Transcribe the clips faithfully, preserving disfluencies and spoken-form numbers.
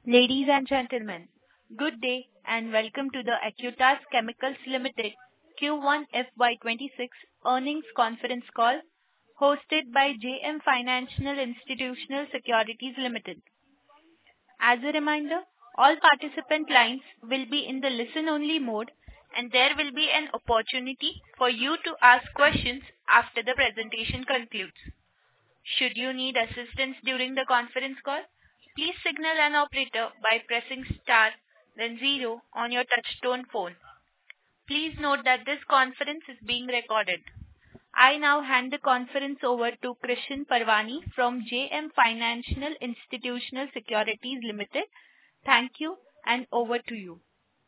Ladies and gentlemen, good day and welcome to the Acutaas Chemicals Limited Q one F Y twenty-six earnings conference call hosted by J M Financial Institutional Securities Limited. As a reminder, all participant lines will be in the listen-only mode, and there will be an opportunity for you to ask questions after the presentation concludes. Should you need assistance during the conference call, please signal an operator by pressing star then zero on your touchtone phone. Please note that this conference is being recorded. I now hand the conference over to Krishan Parwani from J M Financial Institutional Securities Limited. Thank you, and over to you.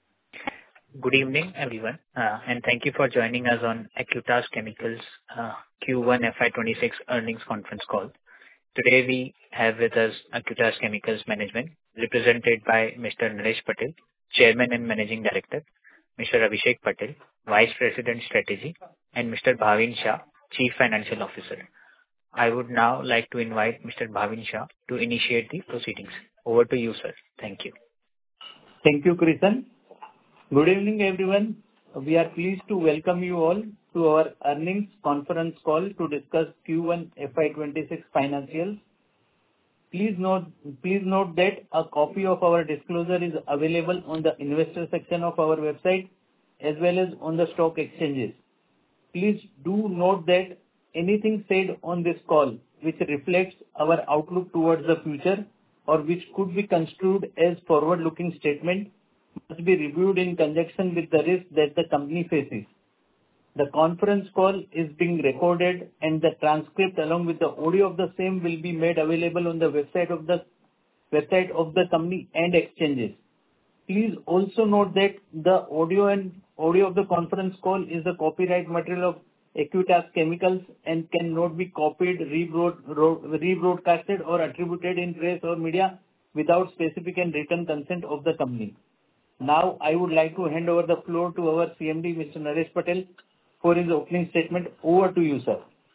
Good evening, everyone, uh, and thank you for joining us on Acutaas Chemicals uh, Q one F Y twenty-six earnings conference call. Today we have with us Acutaas Chemicals management, represented by Mister Naresh Patel, Chairman and Managing Director, Mister Abhishek Patel, Vice President Strategy, and Mister Bhavin Shah, Chief Financial Officer. I would now like to invite Mister Bhavin Shah to initiate the proceedings. Over to you, sir. Thank you. Thank you, Krishan. Good evening, everyone. We are pleased to welcome you all to our earnings conference call to discuss Q one F Y twenty-six financials. Please note, please note that a copy of our disclosure is available on the investor section of our website as well as on the stock exchanges. Please do note that anything said on this call which reflects our outlook towards the future or which could be construed as forward-looking statement must be reviewed in conjunction with the risk that the company faces. The conference call is being recorded, and the transcript along with the audio of the same will be made available on the website of the website of the company and exchanges. Please also note that the audio and audio of the conference call is the copyright material of Acutaas Chemicals and cannot be copied, rebroad, rebroadcasted or attributed in press or media without specific and written consent of the company. Now, I would like to hand over the floor to our C M D, Mister Naresh Patel, for his opening statement. Over to you, sir.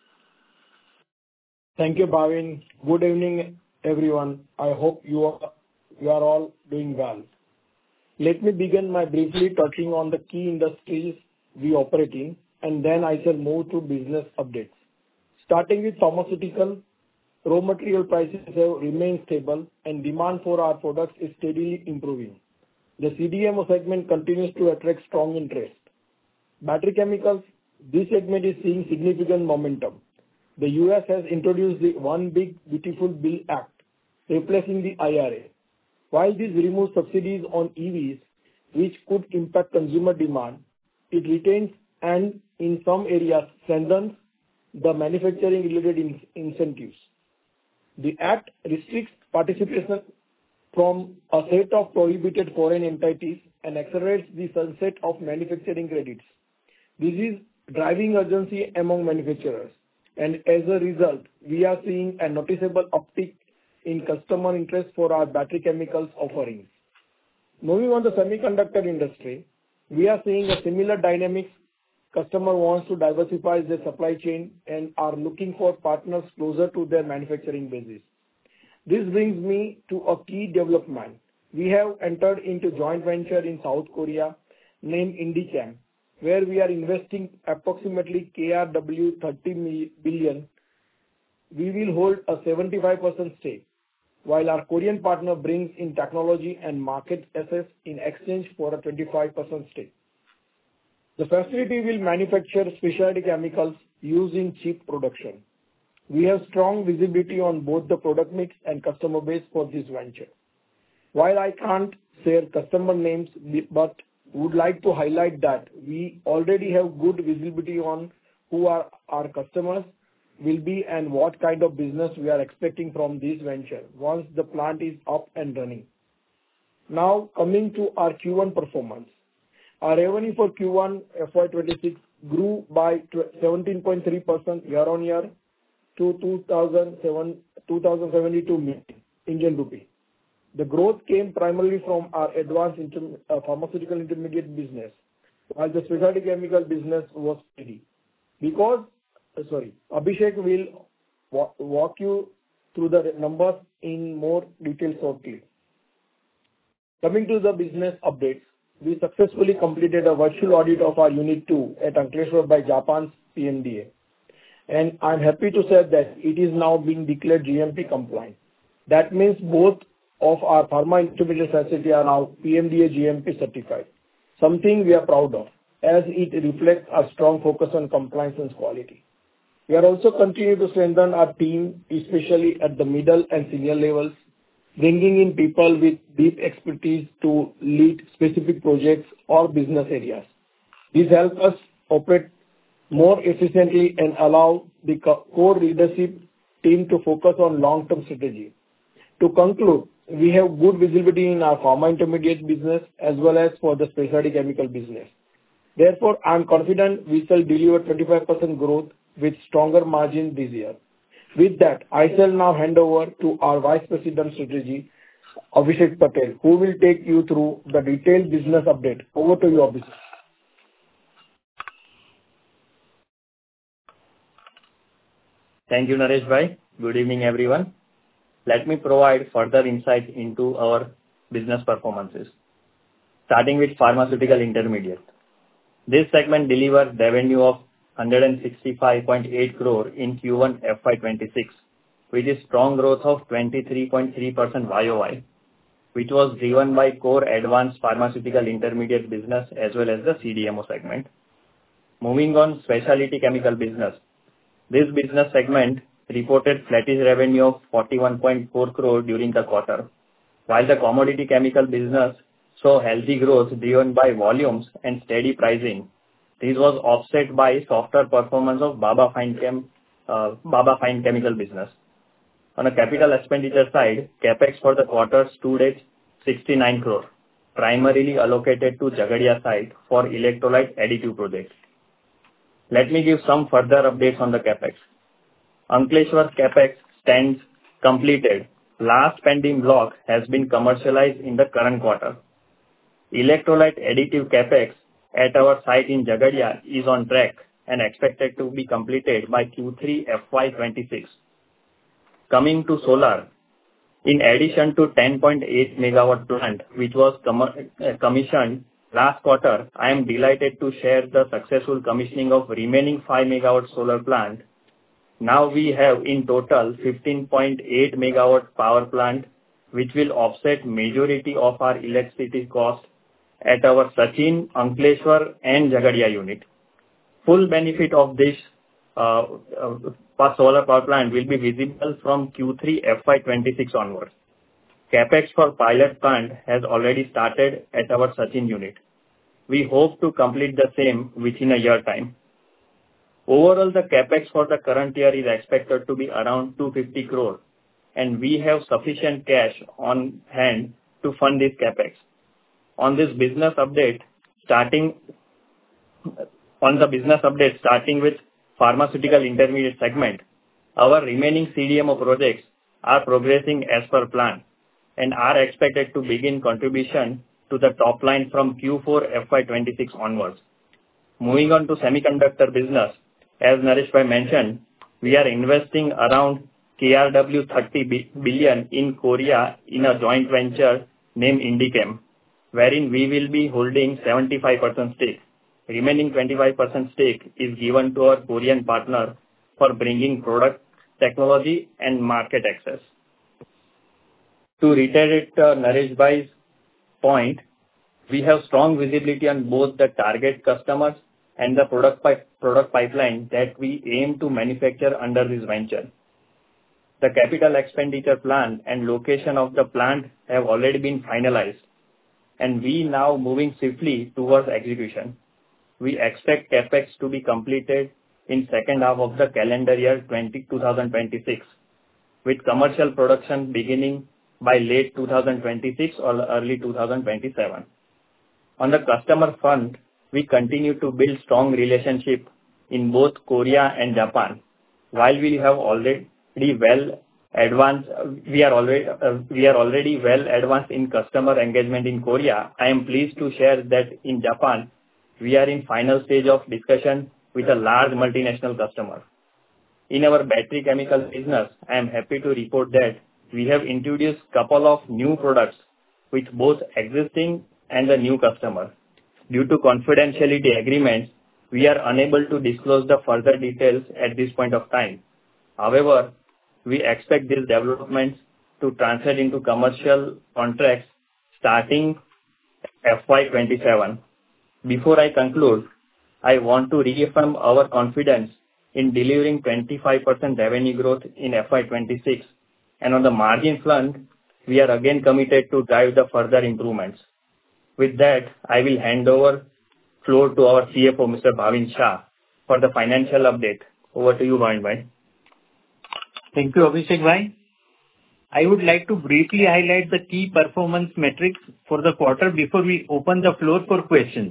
Thank you, Bhavin. Good evening, everyone. I hope you are, you are all doing well. Let me begin by briefly touching on the key industries we operate in, and then I shall move to business updates. Starting with pharmaceutical, raw material prices have remained stable, and demand for our products is steadily improving. The C D M O segment continues to attract strong interest. Battery chemicals, this segment is seeing significant momentum. The U S has introduced the One Big Beautiful Bill Act, replacing the I R A. While this removes subsidies on E Vs, which could impact consumer demand, it retains and in some areas strengthens the manufacturing-related in- incentives. The Act restricts participation from a set of prohibited foreign entities and accelerates the sunset of manufacturing credits. This is driving urgency among manufacturers, and as a result, we are seeing a noticeable uptick in customer interest for our battery chemicals offerings. Moving on to the semiconductor industry, we are seeing a similar dynamics. Customer wants to diversify their supply chain and are looking for partners closer to their manufacturing bases. This brings me to a key development. We have entered into joint venture in South Korea named Indichem, where we are investing approximately K R W thirty billion. We will hold a seventy-five percent stake, while our Korean partner brings in technology and market access in exchange for a twenty-five percent stake. The facility will manufacture specialty chemicals used in chip production. We have strong visibility on both the product mix and customer base for this venture. While I can't share customer names, but would like to highlight that we already have good visibility on who are our customers will be and what kind of business we are expecting from this venture once the plant is up and running. Now, coming to our Q one performance. Our revenue for Q one F Y twenty-six grew by seventeen point three percent year-on-year to two thousand seventy-two million Indian rupee. The growth came primarily from our advanced inter- uh, pharmaceutical intermediate business, while the specialty chemical business was steady. Because, uh, sorry, Abhishek will wa- walk you through the numbers in more detail shortly. Coming to the business updates, we successfully completed a virtual audit of our Unit two at Ankleshwar by Japan's P M D A. And I'm happy to say that it is now being declared G M P compliant. That means both of our pharma intermediate facilities are now P M D A G M P certified, something we are proud of, as it reflects our strong focus on compliance and quality. We are also continuing to strengthen our team, especially at the middle and senior levels, bringing in people with deep expertise to lead specific projects or business areas. This helps us operate more efficiently and allow the core leadership team to focus on long-term strategy. To conclude, we have good visibility in our pharma intermediate business as well as for the specialty chemical business. Therefore, I am confident we shall deliver twenty-five percent growth with stronger margin this year. With that, I shall now hand over to our Vice President Strategy, Abhishek Patel, who will take you through the detailed business update. Over to you, Abhishek. Thank you, Naresh Bhai. Good evening, everyone. Let me provide further insight into our business performances. Starting with pharmaceutical intermediate. This segment delivered revenue of one hundred sixty-five point eight crore in Q one F Y twenty-six, which is strong growth of twenty-three point three percent Y O Y, which was driven by core advanced pharmaceutical intermediate business as well as the C D M O segment. Moving on, specialty chemical business. This business segment reported flattish revenue of forty-one point four crore during the quarter, while the commodity chemical business saw healthy growth driven by volumes and steady pricing. This was offset by softer performance of Baba Fine Chem, uh, Baba Fine Chemical business. On a capital expenditure side, capex for the quarter stood at sixty-nine crore, primarily allocated to Jhagadia site for electrolyte additive projects. Let me give some further updates on the capex. Ankleshwar capex stands completed. Last pending block has been commercialized in the current quarter. Electrolyte additive capex at our site in Jhagadia is on track and expected to be completed by Q three F Y twenty-six. Coming to solar, in addition to ten point eight megawatt plant, which was com- uh, commissioned last quarter, I am delighted to share the successful commissioning of remaining five megawatt solar plant. Now we have in total fifteen point eight megawatt power plant, which will offset majority of our electricity cost at our Sachin, Ankleshwar and Jhagadia unit. Full benefit of this uh, uh, solar power plant will be visible from Q three F Y twenty-six onwards. Capex for pilot plant has already started at our Sachin unit. We hope to complete the same within a year time. Overall, the capex for the current year is expected to be around two hundred fifty crore, and we have sufficient cash on hand to fund this capex. On this business update, starting on the business update, starting with pharmaceutical intermediate segment, our remaining C D M O projects are progressing as per plan and are expected to begin contribution to the top line from Q four F Y twenty-six onwards. Moving on to semiconductor business, as Naresh Bhai mentioned, we are investing around K R W thirty billion in Korea in a joint venture named Indichem, wherein we will be holding seventy-five percent stake. Remaining twenty-five percent stake is given to our Korean partner for bringing product, technology and market access. To reiterate uh, Naresh Bhai's point, we have strong visibility on both the target customers and the product, pi- product pipeline that we aim to manufacture under this venture. The capital expenditure plan and location of the plant have already been finalized, and we now moving swiftly towards execution. We expect capex to be completed in second half of the calendar year twenty twenty-six, with commercial production beginning by late two thousand twenty-six or early two thousand twenty-seven. On the customer front, we continue to build strong relationship in both Korea and Japan. While we have already well advanced, we are already uh, we are already well advanced in customer engagement in Korea. I am pleased to share that in Japan, we are in final stage of discussion with a large multinational customer. In our battery chemical business, I am happy to report that we have introduced couple of new products with both existing and the new customers. Due to confidentiality agreements, we are unable to disclose the further details at this point of time. However, we expect these developments to translate into commercial contracts starting F Y twenty-seven. Before I conclude, I want to reaffirm our confidence in delivering twenty-five percent revenue growth in F Y twenty-six, and on the margin front, we are again committed to drive the further improvements. With that, I will hand over floor to our C F O, Mister Bhavin Shah, for the financial update. Over to you, Bhavin bhai. Thank you, Abhishek bhai. I would like to briefly highlight the key performance metrics for the quarter before we open the floor for questions.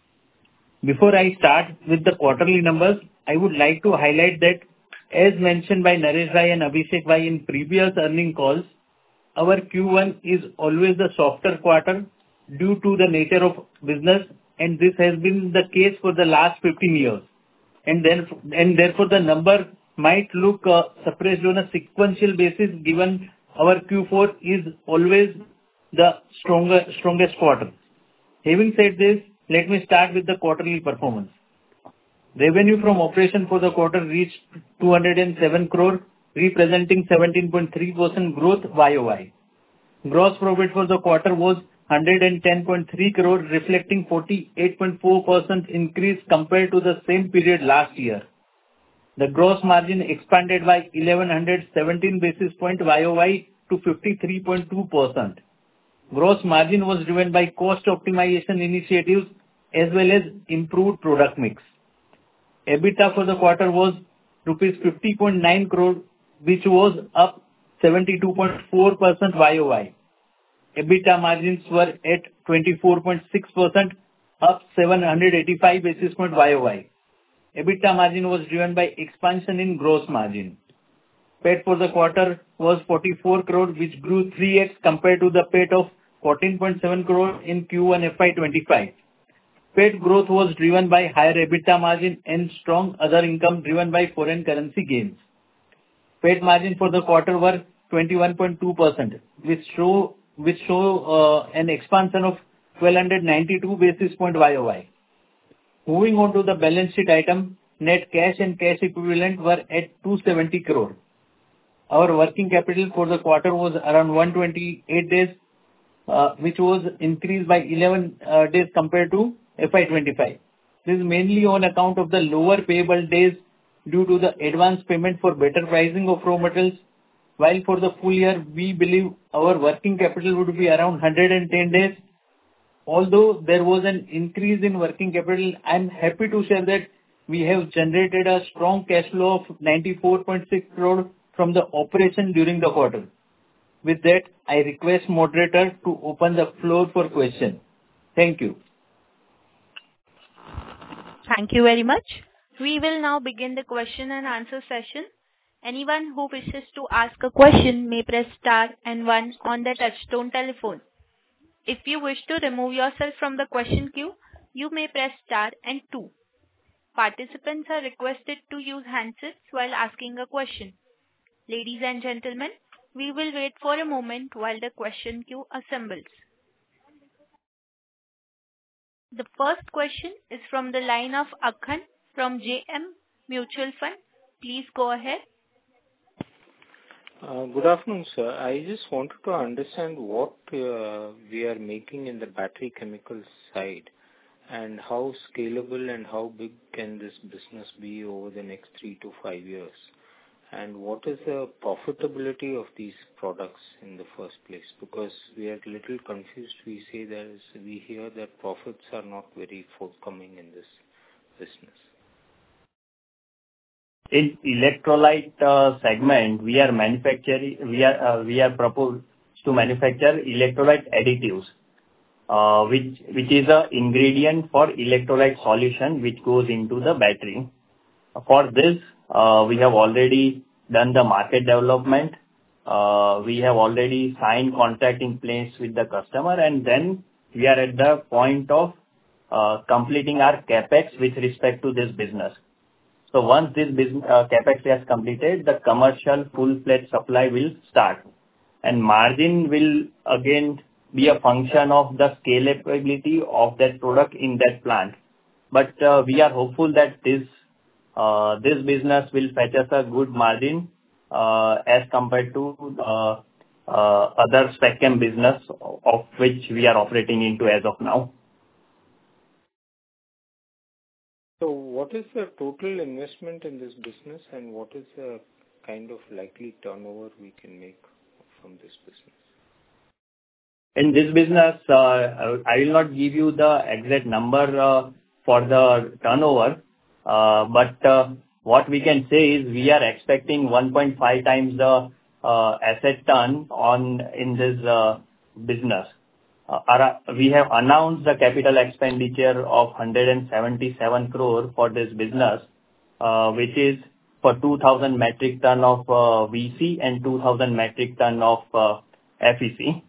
Before I start with the quarterly numbers, I would like to highlight that, as mentioned by Naresh bhai and Abhishek bhai in previous earnings calls, our Q one is always the softer quarter due to the nature of business, and this has been the case for the last fifteen years. And then, and therefore, the number might look uh, suppressed on a sequential basis, given our Q four is always the stronger, strongest quarter. Having said this, let me start with the quarterly performance. Revenue from operation for the quarter reached two hundred seven crore, representing seventeen point three percent growth Y O Y. Gross profit for the quarter was one hundred ten point three crore, reflecting forty-eight point four percent increase compared to the same period last year. The gross margin expanded by eleven seventeen basis points Y O Y to fifty-three point two percent. Gross margin was driven by cost optimization initiatives as well as improved product mix. EBITDA for the quarter was rupees fifty point nine crore, which was up seventy-two point four percent Y O Y. EBITDA margins were at twenty-four point six percent, up seven hundred eighty-five basis points Y O Y. EBITDA margin was driven by expansion in gross margin. P A T for the quarter was forty-four crore, which grew three x compared to the P A T of fourteen point seven crore in Q one F Y twenty-five. P A T growth was driven by higher EBITDA margin and strong other income driven by foreign currency gains. P A T margin for the quarter were twenty-one point two percent, which show which show uh, an expansion of one thousand two hundred ninety-two basis points Y O Y. Moving on to the balance sheet item, net cash and cash equivalent were at two hundred seventy crore. Our working capital for the quarter was around one hundred twenty-eight days, uh, which was increased by eleven uh, days compared to F Y twenty-five. This is mainly on account of the lower payable days due to the advance payment for better pricing of raw materials. While for the full year, we believe our working capital would be around one hundred ten days. Although there was an increase in working capital, I am happy to share that we have generated a strong cash flow of ninety-four point six crore from the operation during the quarter. With that, I request moderator to open the floor for questions. Thank you. Thank you very much. We will now begin the question and answer session. Anyone who wishes to ask a question may press star and one on the touchtone telephone. If you wish to remove yourself from the question queue, you may press star and two. Participants are requested to use handsets while asking a question. Ladies and gentlemen, we will wait for a moment while the question queue assembles. The first question is from the line of Akhan from J M Mutual Fund. Please go ahead. Uh, Good afternoon, sir. I just wanted to understand what uh, we are making in the battery chemicals side and how scalable and how big can this business be over the next three to five years, and what is the profitability of these products in the first place, because we are a little confused. We say there is, we hear that profits are not very forthcoming in this business. In electrolyte uh, segment, we are manufacturing, we are uh, we are proposed to manufacture electrolyte additives, uh, which which is a ingredient for electrolyte solution which goes into the battery. For this, uh, we have already done the market development. Uh, we have already signed contract in place with the customer, and then we are at the point of uh, completing our capex with respect to this business. So once this business, uh, capex has completed, the commercial full-fledged supply will start, and margin will again be a function of the scalability of that product in that plant. But uh, we are hopeful that this uh, this business will fetch us a good margin uh, as compared to uh, uh, other spec chem business of which we are operating into as of now. So what is the total investment in this business, and what is the kind of likely turnover we can make from this business? In this business, uh, I will not give you the exact number uh, for the turnover, uh, but uh, what we can say is we are expecting one point five times the uh, asset turn on in this uh, business. Uh, our, we have announced the capital expenditure of one hundred seventy-seven crore for this business, uh, which is for two thousand metric ton of uh, V C and two thousand metric ton of uh, F E C.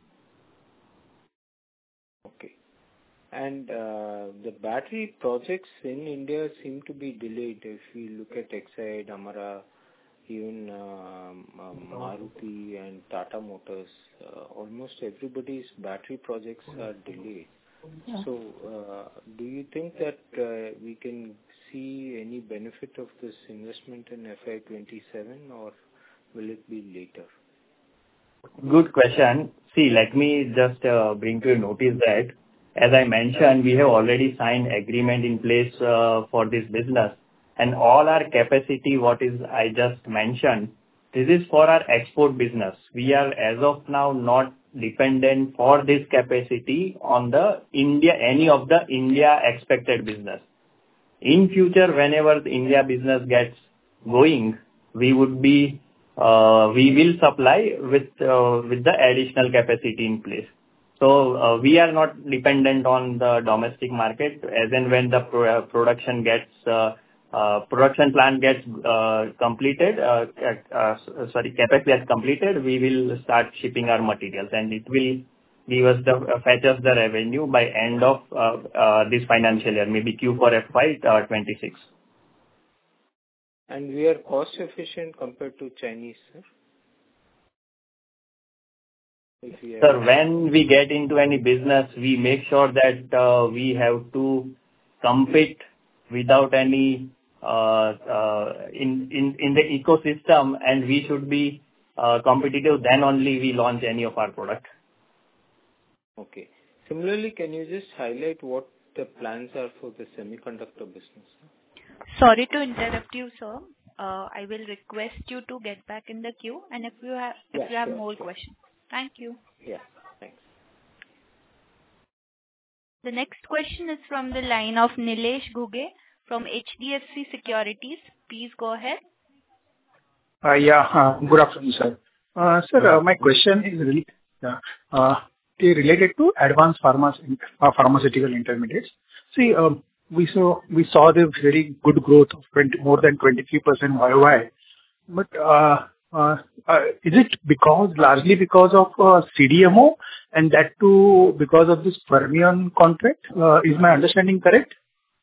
Okay. And uh, the battery projects in India seem to be delayed. If we look at Exide, Amara, even um, um, Maruti and Tata Motors, uh, almost everybody's battery projects are delayed. Yeah. So, uh, do you think that uh, we can see any benefit of this investment in F Y twenty-seven, or will it be later? Good question. See, let me just uh, bring to your notice that, as I mentioned, we have already signed agreement in place uh, for this business. And all our capacity, what is I just mentioned, this is for our export business. We are, as of now, not dependent for this capacity on the India, any of the India expected business. In future, whenever the India business gets going, we would be, uh, we will supply with uh, with the additional capacity in place. So uh, we are not dependent on the domestic market. As and when the pro- production gets uh, uh, production plan gets uh, completed, uh, uh, sorry, capacity gets completed, we will start shipping our materials, and it will give us the uh, fetch us the revenue by end of uh, uh, this financial year, maybe Q four F Y twenty-six. And we are cost efficient compared to Chinese, sir? Sir, when we get into any business, we make sure that uh, we have to compete without any uh, uh, in, in, in the ecosystem, and we should be uh, competitive. Then only we launch any of our product. Okay. Similarly, can you just highlight what the plans are for the semiconductor business? Sorry to interrupt you, sir. Uh, I will request you to get back in the queue, and if you have if yeah, you have sure, more sure. questions. Thank you. Yeah, thanks. The next question is from the line of Nilesh Ghuge from H D F C Securities. Please go ahead. Uh, yeah, uh, good afternoon, sir. Uh, sir, uh, my question is really, uh, uh, related to advanced pharma, uh, pharmaceutical intermediates. See, um, we saw we saw the very good growth of twenty, more than twenty-three percent Y O Y. But uh, uh, uh, is it because largely because of uh, C D M O, and that too because of this Fermion contract? Uh, is my understanding correct?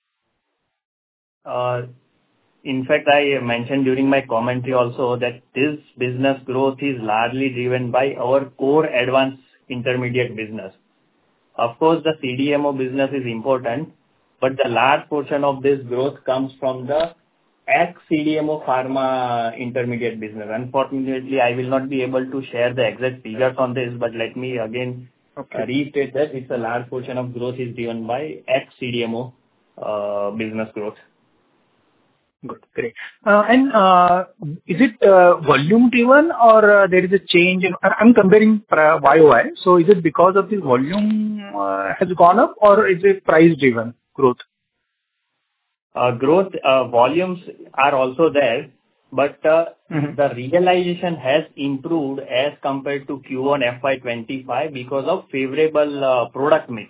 Uh, in fact, I mentioned during my commentary also that this business growth is largely driven by our core advanced intermediate business. Of course, the C D M O business is important, but the large portion of this growth comes from the ex-C D M O pharma intermediate business. Unfortunately, I will not be able to share the exact figures on this, but let me again okay. uh, restate that it's a large portion of growth is driven by ex-C D M O uh, business growth. Good. Great. Uh, And uh, is it uh, volume driven, or uh, there is a change in... I'm comparing uh, Y O Y. So is it because of the volume uh, has gone up, or is it price driven growth? Uh, Growth uh, volumes are also there, but uh, Mm-hmm. the realization has improved as compared to Q one F Y twenty-five because of favorable uh, product mix.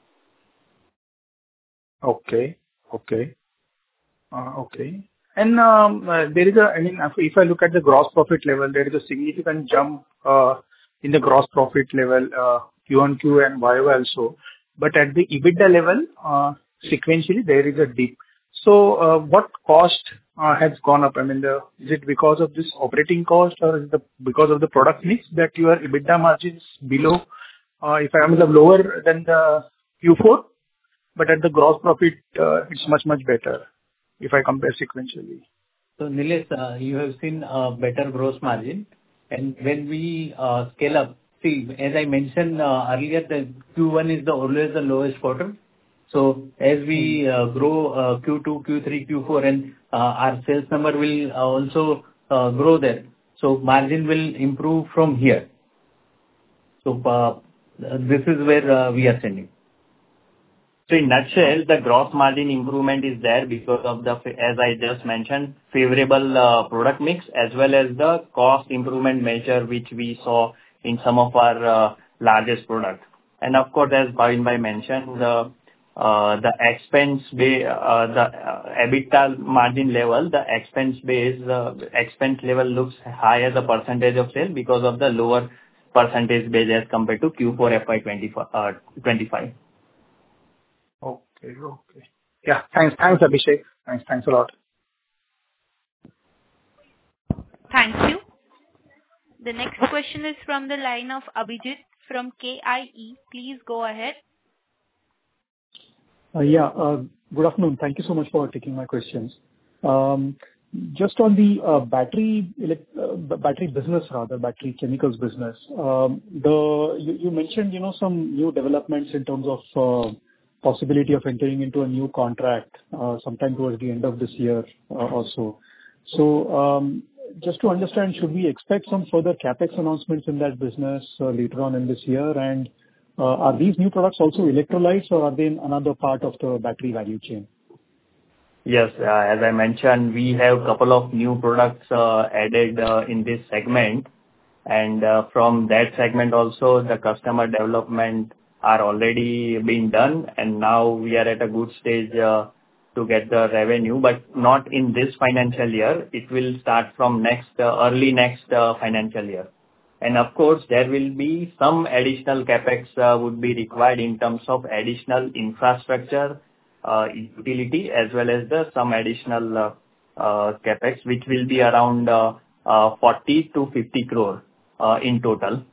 Okay. Okay. Uh, Okay. And um, uh, there is a, I mean, if if I look at the gross profit level, there is a significant jump uh, in the gross profit level, uh, Q on Q and Y O Y also. But at the EBITDA level, uh, sequentially, there is a dip. So, uh, what cost uh, has gone up? I mean, the, is it because of this operating cost, or is it the, because of the product mix that your EBITDA margin is below uh, if I am lower than the Q four, but at the gross profit, uh, it's much, much better if I compare sequentially. So Nilesh, uh, you have seen a better gross margin. And when we uh, scale up, see, as I mentioned uh, earlier, the Q one is the always the lowest quarter. So as we uh, grow uh, Q two, Q three, Q four, and uh, our sales number will uh, also uh, grow there. So margin will improve from here. So uh, this is where uh, we are sending. So in nutshell, the gross margin improvement is there because of the, as I just mentioned, favorable uh, product mix as well as the cost improvement measure which we saw in some of our uh, largest products. And of course, as Bhavin Bhai mentioned, the uh, the expense base, uh, the uh, EBITDA margin level, the expense base, uh, expense level looks high as a percentage of sale because of the lower percentage base as compared to Q four F Y twenty-five. Okay. Okay. Yeah. Thanks. Thanks, Abhishek. Thanks. Thanks a lot. Thank you. The next question is from the line of Abhijit from K I E. Please go ahead. Uh, yeah. Uh, good afternoon. Thank you so much for taking my questions. Um, just on the uh, battery elect- uh, battery business, rather battery chemicals business. Um, the you, you mentioned you know some new developments in terms of uh, possibility of entering into a new contract uh, sometime towards the end of this year uh, or so. So, um, just to understand, should we expect some further CapEx announcements in that business uh, later on in this year? And uh, are these new products also electrolytes, or are they in another part of the battery value chain? Yes, uh, as I mentioned, we have a couple of new products uh, added uh, in this segment. And uh, from that segment also, the customer development are already being done, and now we are at a good stage uh, to get the revenue, but not in this financial year. It will start from next uh, early next uh, financial year. And of course, there will be some additional capex uh, would be required in terms of additional infrastructure, uh, utility, as well as the some additional uh, uh, capex, which will be around uh, uh, forty to fifty crore uh, in total.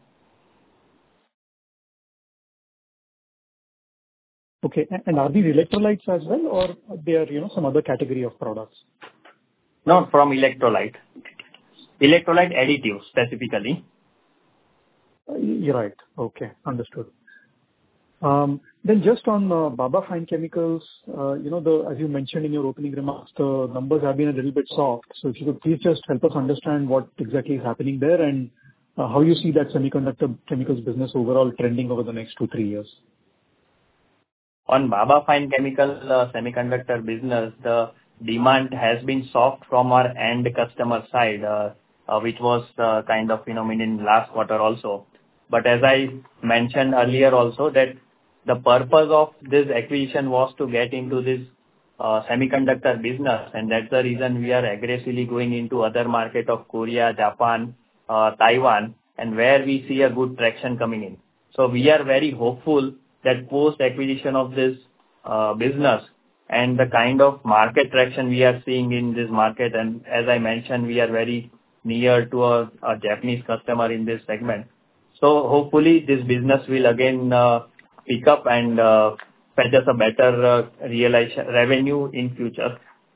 Okay. And are these electrolytes as well, or they are, you know, some other category of products? Not from electrolyte. Electrolyte additives specifically. Uh, You're right. Okay. Understood. Um, Then just on uh, Baba Fine Chemicals, uh, you know, the as you mentioned in your opening remarks, the numbers have been a little bit soft. So if you could please just help us understand what exactly is happening there and uh, how you see that semiconductor chemicals business overall trending over the next two, three years. On Baba Fine Chemical uh, semiconductor business, the demand has been soft from our end customer side, uh, uh, which was uh, kind of, you know, in last quarter also. But as I mentioned earlier also, that the purpose of this acquisition was to get into this uh, semiconductor business, and that's the reason we are aggressively going into other market of Korea, Japan, uh, Taiwan, and where we see a good traction coming in. So we are very hopeful that post-acquisition of this uh, business and the kind of market traction we are seeing in this market, and as I mentioned, we are very near to a, a Japanese customer in this segment. So hopefully this business will again uh, pick up and uh, fetch us a better uh, realization revenue in future,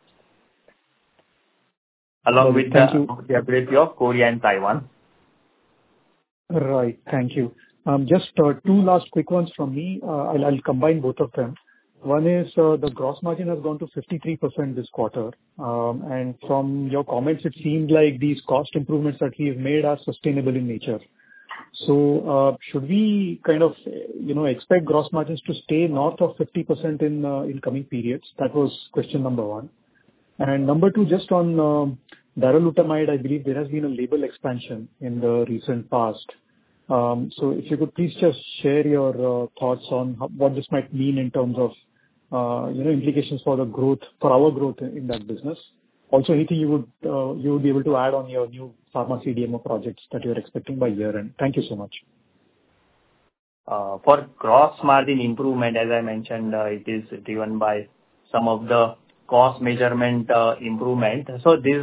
along with Thank the, you. the ability of Korea and Taiwan. Right. Thank you. Um, Just uh, two last quick ones from me. Uh, I'll I'll combine both of them. One is uh, the gross margin has gone to fifty-three percent this quarter. Um, And from your comments, it seems like these cost improvements that we've made are sustainable in nature. So, uh, should we kind of, you know, expect gross margins to stay north of fifty percent in uh, in coming periods? That was question number one. And number two, just on um, darolutamide, I believe there has been a label expansion in the recent past. Um, So if you could please just share your uh, thoughts on how, what this might mean in terms of, uh, you know, implications for the growth, for our growth in, in that business. Also, anything you would uh, you would be able to add on your new pharma C D M O projects that you're expecting by year end. Thank you so much. Uh, for gross margin improvement, as I mentioned, uh, it is driven by some of the cost measurement uh, improvement. So this is a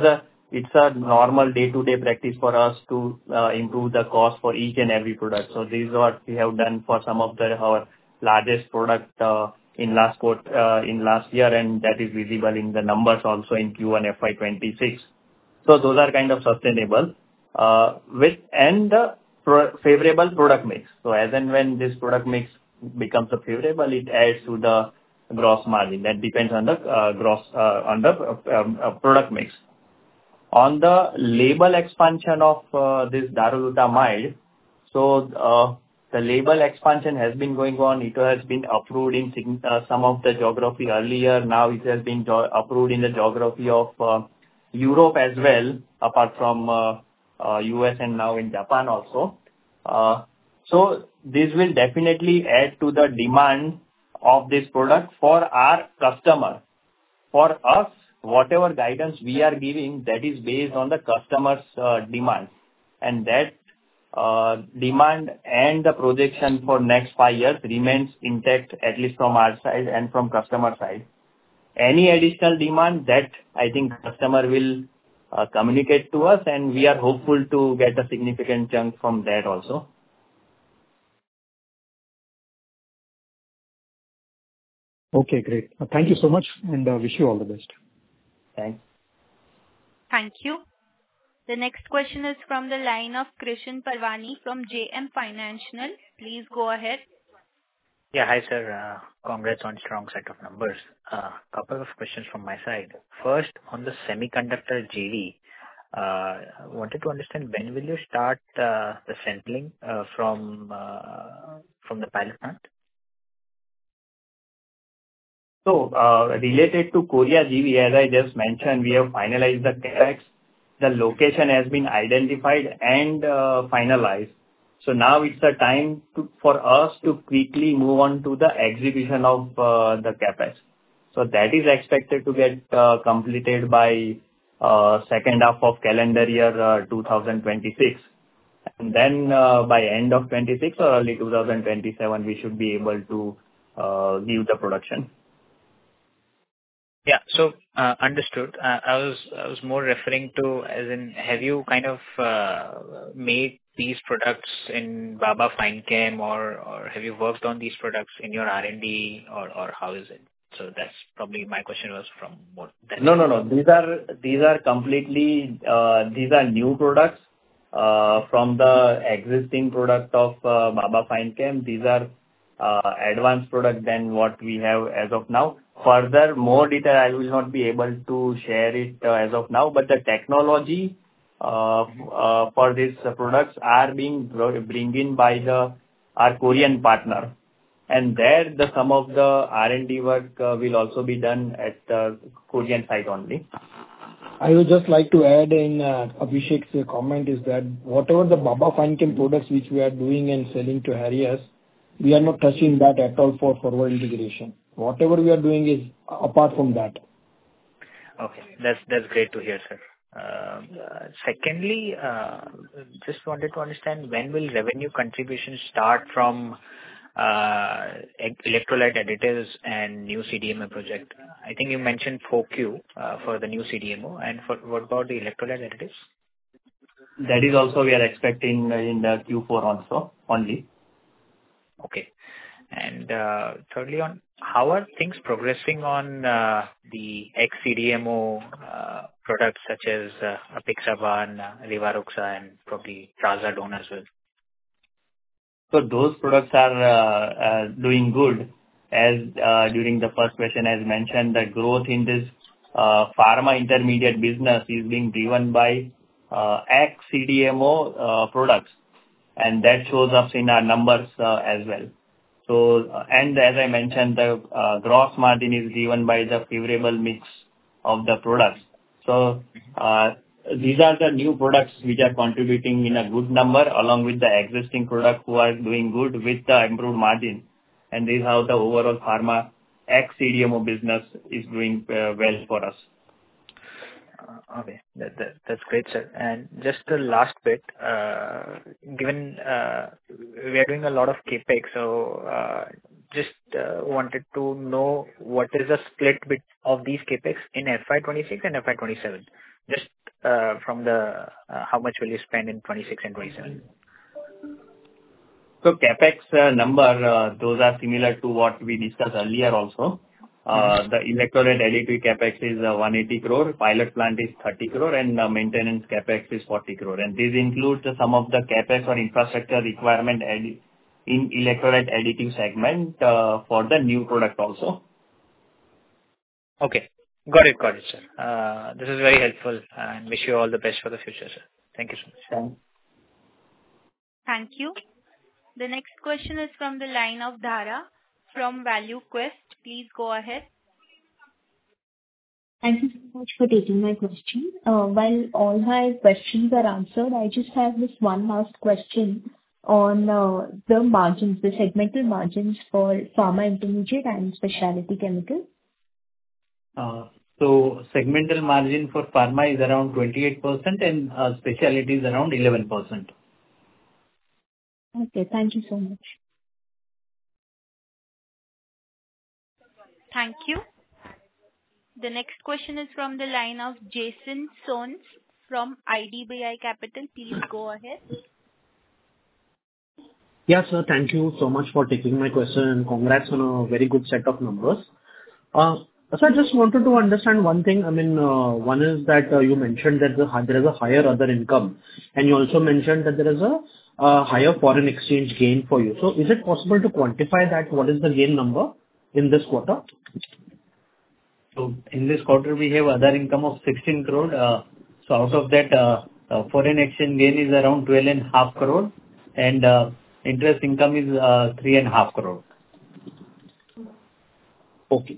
it's a normal day-to-day practice for us to uh, improve the cost for each and every product. So this is what we have done for some of the our largest product uh, in last quote, uh, in last year, and that is visible in the numbers also in Q one F Y twenty-six. So those are kind of sustainable uh, with and the pro- favorable product mix. So as and when this product mix becomes a favorable, it adds to the gross margin. That depends on the uh, gross uh, on the uh, um, uh, product mix. On the label expansion of uh, this darolutamide, so uh, the label expansion has been going on. It has been approved in sign- uh, some of the geography earlier. Now it has been jo- approved in the geography of uh, Europe as well, apart from uh, uh, U S and now in Japan also. Uh, so this will definitely add to the demand of this product for our customer. For us, whatever guidance we are giving, that is based on the customer's uh, demand. And that uh, demand and the projection for next five years remains intact, at least from our side and from customer side. Any additional demand that I think customer will uh, communicate to us, and we are hopeful to get a significant chunk from that also. Okay, great. Uh, Thank you so much, and uh, wish you all the best. Thanks. Thank you. The next question is from the line of Krishan Parwani from J M Financial. Please go ahead. Yeah, hi, sir. Uh, Congrats on strong set of numbers. Uh, Couple of questions from my side. First, on the semiconductor J V, uh, wanted to understand when will you start uh, the sampling uh, from uh, from the pilot plant? So, uh, related to Korea G V, as I just mentioned, we have finalized the CapEx. The location has been identified and uh, finalized. So now it's the time to, for us to quickly move on to the execution of uh, the CapEx. So that is expected to get uh, completed by uh, second half of calendar year uh, two thousand twenty-six. And then uh, by end of twenty-six or early two thousand twenty-seven, we should be able to uh, give the production. Yeah. So, uh, understood. Uh, I was I was more referring to, as in, have you kind of uh, made these products in Baba Fine Chem, or or have you worked on these products in your R and D, or or how is it? So that's probably my question was from more that. No, no, no. These are these are completely uh, these are new products uh, from the existing product of uh, Baba Fine Chem. These are uh, advanced product than what we have as of now. Further, more detail I will not be able to share it uh, as of now, but the technology uh, uh, for these uh, products are being brought in by the our Korean partner. And there, the some of the R and D work uh, will also be done at the Korean site only. I would just like to add in uh, Abhishek's uh, comment is that whatever the Baba Fine Chem products which we are doing and selling to Harias, we are not touching that at all for forward integration. Whatever we are doing is apart from that. Okay. That's that's great to hear, sir. Uh, uh, Secondly, uh, just wanted to understand when will revenue contribution start from uh, e- electrolyte additives and new C D M O project? I think you mentioned four Q uh, for the new C D M O, and for what about the electrolyte additives? That is also we are expecting in the Q four also only. Okay. And uh, thirdly, on how are things progressing on uh, the ex-C D M O uh, products such as uh, Apixaban, uh, Rivaroxa, and probably Trazodone as well? So those products are uh, uh, doing good. As uh, during the first question, as mentioned, the growth in this uh, pharma intermediate business is being driven by uh, ex-C D M O uh, products, and that shows up in our numbers uh, as well. So, uh, and as I mentioned, the uh, gross margin is driven by the favorable mix of the products. So, uh, these are the new products which are contributing in a good number, along with the existing products who are doing good with the improved margin. And this is how the overall pharma ex-C D M O business is doing uh, well for us. Uh, Okay. That, that, that's great, sir. And just the last bit, uh, given uh, we are doing a lot of CapEx, so uh, just uh, wanted to know what is the split bit of these CapEx in F Y twenty-six and F Y twenty-seven. Just uh, from the uh, how much will you spend in twenty-six and twenty-seven? So CapEx uh, number, uh, those are similar to what we discussed earlier also. Uh, The electrolyte additive CapEx is uh, one hundred eighty crore, pilot plant is thirty crore, and uh, maintenance CapEx is forty crore. And this includes uh, some of the CapEx or infrastructure requirement addi- in electrolyte additive segment uh, for the new product also. Okay. Got it. Got it, sir. Uh, This is very helpful, and wish you all the best for the future, sir. Thank you so much. Thanks. Thank you. The next question is from the line of Dhara from Value Quest. Please go ahead. Thank you so much for taking my question. Uh, While all my questions are answered, I just have this one last question on uh, the margins, the segmental margins for pharma intermediate and specialty chemical. Uh, So segmental margin for pharma is around twenty-eight percent and uh, specialty is around eleven percent. Okay, thank you so much. Thank you. The next question is from the line of Jason Soans from I D B I Capital. Please go ahead. Yeah, sir. Thank you so much for taking my question, and congrats on a very good set of numbers. Uh, So I just wanted to understand one thing. I mean, uh, one is that uh, you mentioned that the hi- there is a higher other income, and you also mentioned that there is a uh, higher foreign exchange gain for you. So is it possible to quantify that? What is the gain number in this quarter? So in this quarter, we have other income of sixteen crore. Uh, So out of that, uh, uh, foreign exchange gain is around twelve and a half crore, and uh, interest income is uh, three and a half crore. Okay.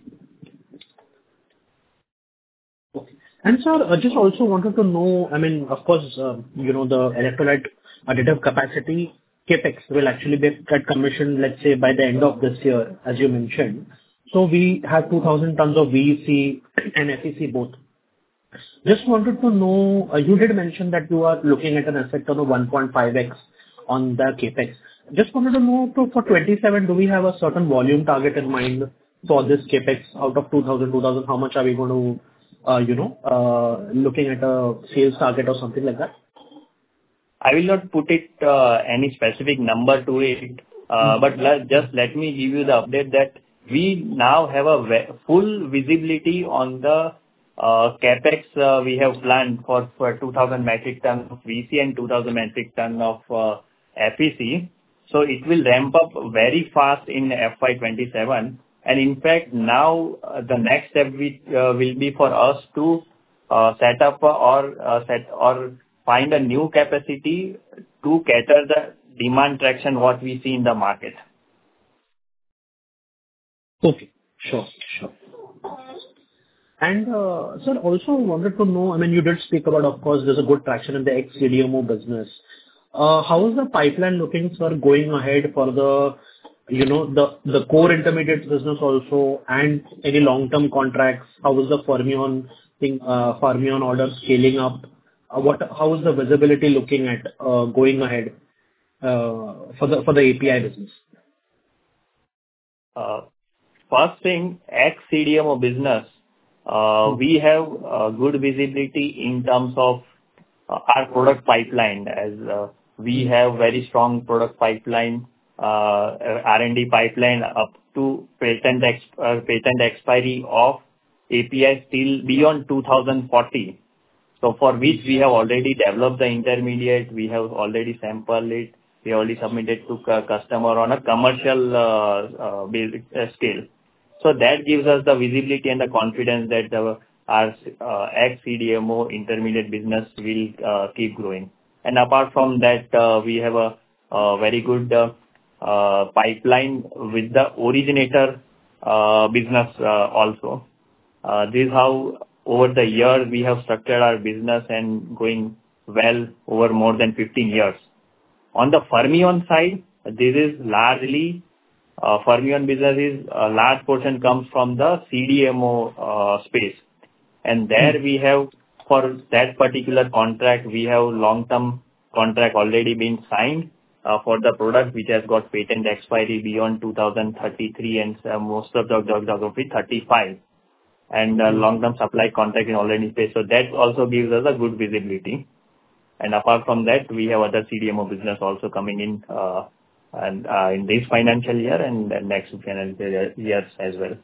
Okay. And sir, I just also wanted to know, I mean, of course, uh, you know, the electrolyte additive capacity CapEx will actually be get commissioned, let's say, by the end of this year, as you mentioned. So we have two thousand tons of V E C and F E C both. Just wanted to know, uh, you did mention that you are looking at an asset turn of one point five x on the CapEx. Just wanted to know, so for twenty-seven, do we have a certain volume target in mind for this CapEx out of two thousand, two thousand? How much are we going to Uh, you know, uh, looking at a sales target or something like that? I will not put it uh, any specific number to it, uh, but let, just let me give you the update that we now have a ve- full visibility on the uh, capex uh, we have planned for, for two thousand metric ton of V C and two thousand metric ton of uh, F E C. So it will ramp up very fast in F Y twenty-seven. And in fact, now uh, the next step we, uh, will be for us to uh, set up or uh, set or find a new capacity to cater the demand traction what we see in the market. Okay. Sure. Sure. And uh, sir, also wanted to know, I mean, you did speak about, of course, there's a good traction in the ex-C D M O business. Uh, How is the pipeline looking, sir, going ahead for the, you know, the the core intermediates business also, and any long-term contracts? How is the Fermion thing, uh, Fermion order scaling up? Uh, What, how is the visibility looking at uh, going ahead uh, for the for the A P I business? Uh, First thing, ex-C D M O business, uh, we have uh, good visibility in terms of uh, our product pipeline, as uh, we have very strong product pipeline, uh, R and D pipeline up to patent ex- uh, patent expiry of A P I still beyond two thousand forty. So for which we have already developed the intermediate, we have already sampled it, we already submitted to cu- customer on a commercial uh, uh, basic uh, scale. So that gives us the visibility and the confidence that the, our uh, ex-C D M O intermediate business will uh, keep growing. And apart from that, uh, we have a, a very good uh, uh, pipeline with the originator uh, business uh, also. Uh, this is how over the years we have structured our business and going well over more than fifteen years. On the Fermion side, this is largely uh, Fermion business is a large portion comes from the C D M O uh, space. And there we have, for that particular contract, we have long-term contract already been signed uh, for the product which has got patent expiry beyond two thousand thirty-three and uh, most of the geography thirty-five. and uh, long-term supply contract is already in place. So that also gives us a good visibility. And apart from that, we have other C D M O business also coming in uh, and uh, in this financial year and the next financial year- years as well.